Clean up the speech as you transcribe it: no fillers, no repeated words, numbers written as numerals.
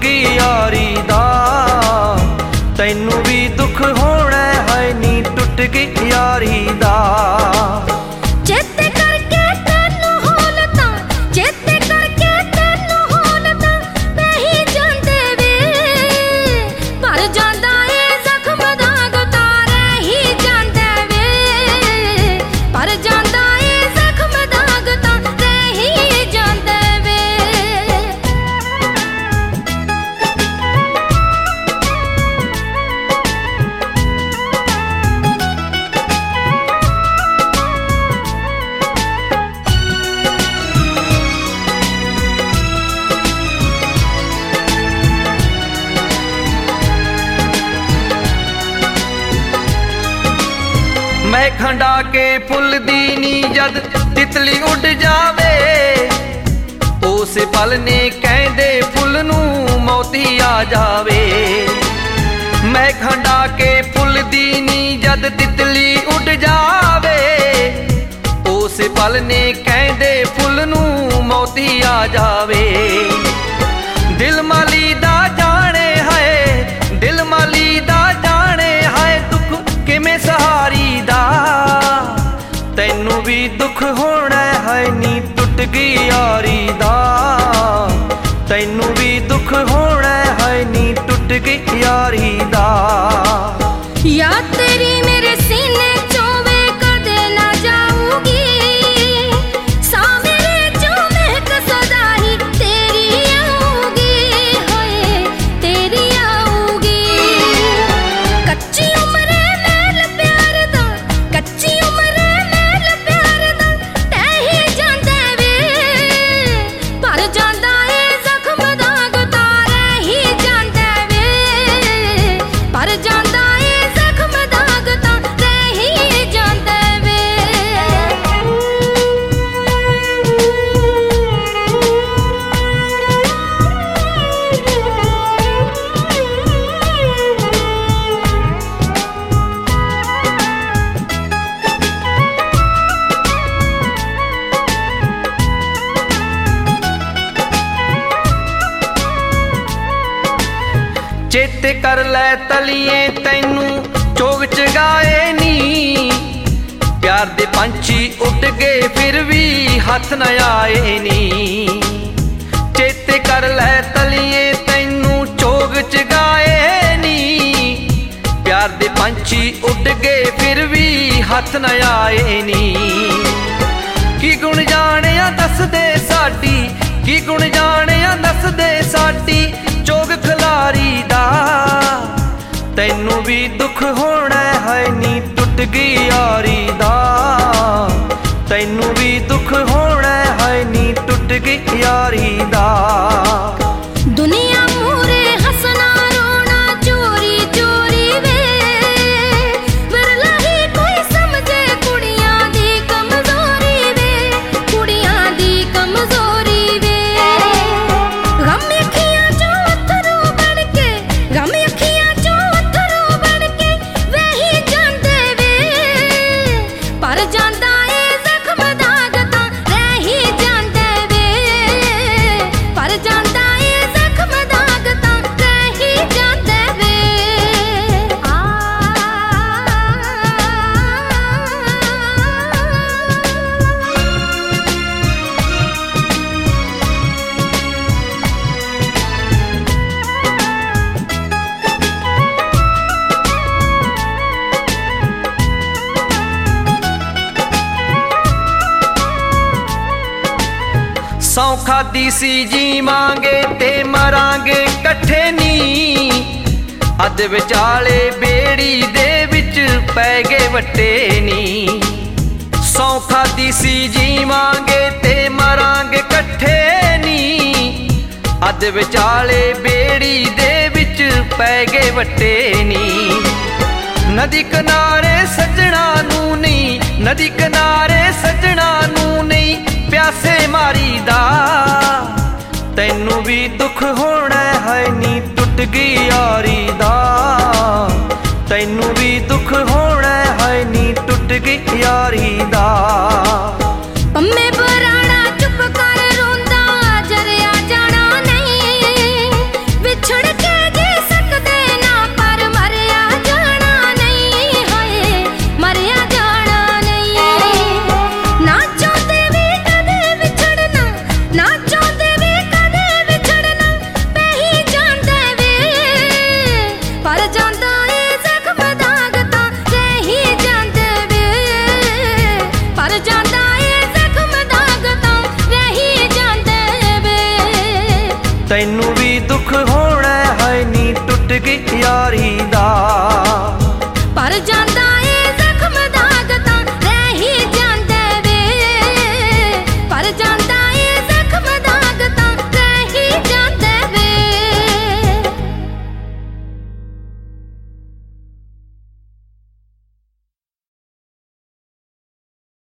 गई यारी दा। तैनू भी दुख होना है नी टुट गई यारी दा। चेते करके तैनू होन तां, चेते करके तैनू होन तां वही जांदे वे, पर जांदा ए जख्म दाग तारे ही जांदे वे, पर जांदा ए जख्म दाग तारे ही जांदे वे। मैं खंडा के फुल दी नी जद तितली उड़ जावे, उस पल ने कहंदे फुल नू मोती आ जावे। मैं खंडा के फुल दी नी जद तितली उड़ जावे, उस पल ने कहंदे फुल नू मोती आ जावे। दिल माली दा जाने है, दिल माली दा जाने है दुख किमें सहारी दा। तैनू भी दुख होना है नी टुट गई यारी दा। तैनू भी दुख होना है नी टुट गई यारी दा। याद तेरी मेरे सीने चोवे कदे ना जाऊगी, सा मेरे जो महक सदा ही तेरी आऊगी, होए तेरी आऊगी। कच्ची उम्र मेल प्यार दा, कच्ची उम्र मेल प्यार दा तही जांदे वे, पर जांदा ए जख्म दाग तारे ही जांदे वे, पर जांदा ए जख्म दाग तारे ही जांदे वे। चेते कर लै तलिए तैनू चोग चगाए नी, प्यार दे पंछी उड़ गए फिर भी हथ न आए नी। चेते कर लै तलिए तैनू चोग चगाए नी, प्यार दे पंछी उड़ गए फिर भी हथ न आए नी। की गुण जानिया दस दे साडी, की गुण जानिया दस दे साडी चोग खिलारी दा। तैनू भी दुख होना है नी टुट गई यारी दा। तैनू भी दुख होना है नी टुट गई यारी दा। दुनिया मूरे हसना रोना चोरी चोरी वे, विरला ही कोई समझे कुड़ियां दी कमजोरी वे, कुड़ियां दी कमजोरी वे। गम अखियां चों अथरू बन के, गम अखियां चों अथरू बन के वही जांदे वे, पर जांदा ए जख्म दाग तां रही जांदे वे, पर जांदा ए जख्म दाग तां रही जांदे वे। सौ खादी सी जीवांगे ते मरांगे कट्ठे नी, अध विचाले बेड़ी दे विच पै गए वट्टे नी। सौ खादी सी जीवांगे ते मरांगे कट्ठे नी, अध विचाले बेड़ी दे विच पै गए वट्टे नी। नदी किनारे सजना नू नहीं, नदी किनारे सजना नू नहीं प्यासे मारी दा। तैनू भी दुख होना है नी टुट गई यारी दा। तैनू भी दुख होना है नी टुट गई यारी दा। पंमे बराड़ा चुप कर रोंदा जरिया जाना नहीं, विच ਤੈਨੂੰ ਵੀ ਦੁੱਖ ਹੋਣਾ ਹੈ ਨੀ ਟੁੱਟ ਗਈ ਯਾਰੀ